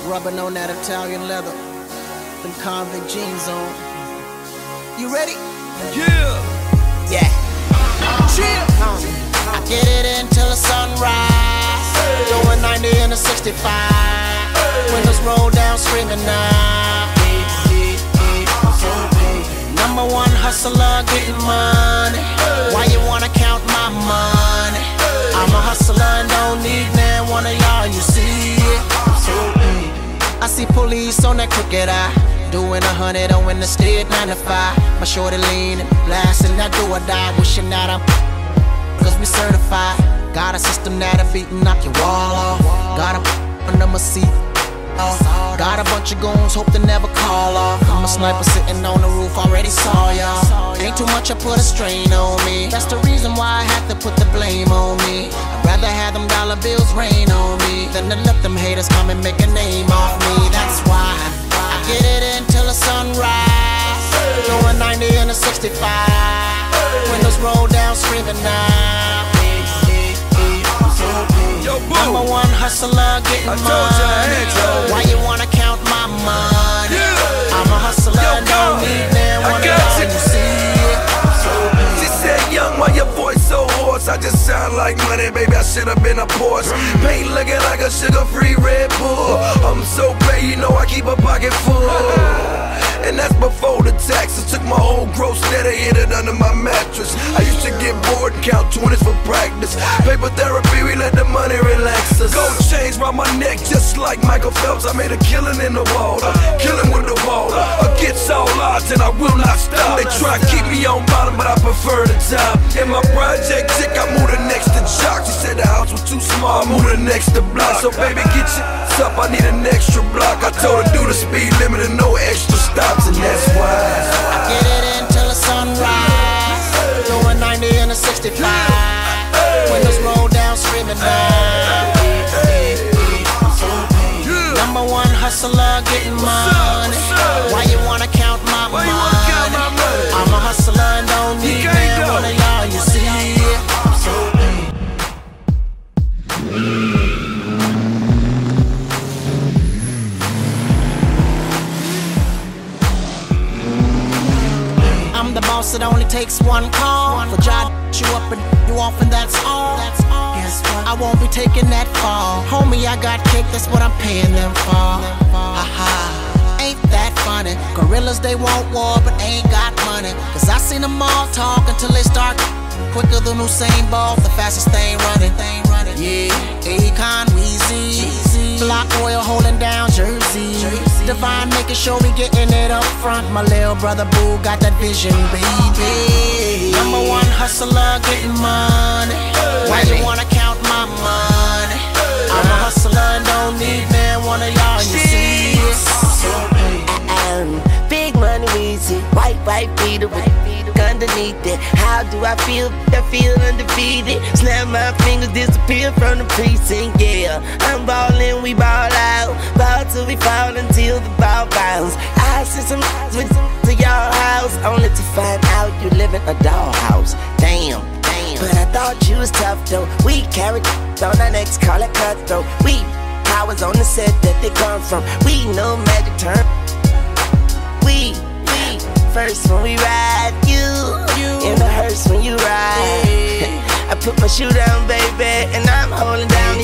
rubbing on that Italian leather, them convict jeans on. You ready? Yeah. Chill. I get it until the sunrise. Doing 90 in a 65. Windows roll down, screaming now. Number one hustler, getting money. Why you wanna count my money? I'm a hustler and don't need man one of y'all, you see it. I see police on that crooked eye, doing 100 on in the state 9 to 5. My shorty leaning, blasting that do or die, wishing that I'm cause we certified. Got a system that'll beat and knock your wall off. Got a under my seat. Got a bunch of goons, hope they never call off. I'm a sniper sitting on the roof, already saw y'all. Ain't too much, I put a strain on me. That's the reason why I had to put the blame on me. I'd rather have them dollar bills rain on me than to let them haters come and make a name off me. That's why I get it until the sunrise. Doing 90 in a 65. Windows roll down, screaming now. Number one hustler, getting money. Why you wanna count my money? I'm a hustler, no need man. One of y'all, you see it. She said, young, why your voice so hoarse? I just sound like money, baby, I should've been a Porsche. Paint looking like a sugar-free Red Bull. I'm so paid, you know I keep a pocket full. And that's before the taxes. Took my whole gross net and hid it under my mattress. I used to get bored and count 20s for practice. Paper therapy, we let the money relax us. Gold chains round my neck just like Michael Phelps. I made a killing in the water, killing with the water. Against all odds and I will not stop. They try to keep me on bottom but I prefer the top. In my project chick, I moved her next to Jock. She said the house was too small, I moved her next to block. So baby, get your up, I need an extra block. I told her do the speed limit and no extra stops. And that's why I get it until the sunrise. Doing 90 in a 65. Windows roll down, screaming now. Number one hustler, getting money. Why you wanna count my money? I'm a hustler and don't need man. One of y'all, you see it. I'm the boss, it only takes one call. For job you up and you off and that's all. Guess what? I won't be taking that fall. Homie, I got cake, that's what I'm paying them for. Haha, ain't that funny? Gorillas, they want war, but ain't got money. Cause I seen them all talk until they start quicker than Usain Bolt, the fastest thing running. Yeah, Akon, Weezy, Block Royal holding down Jersey. Divine making sure we getting it up front. My little brother Boo got that vision, baby. Number one hustler, getting money. Why you wanna count my money? I'm a hustler and don't need man. One of y'all, you see it. Big money, Weezy, white beater with underneath it. How do I feel? I feel undefeated. Snap my fingers, disappear from the precinct. Yeah, I'm ballin', we ball out. Ball till we fall until the ball bounce. I sent some with to y'all house, only to find out you live in a dollhouse. Damn. But I thought you was tough though. We carried on our necks, call it cutthroat. We powers on the set that they come from. We know magic turn. We first when we ride, you in the hearse when you ride. I put my shoe down, baby, and I'm holding down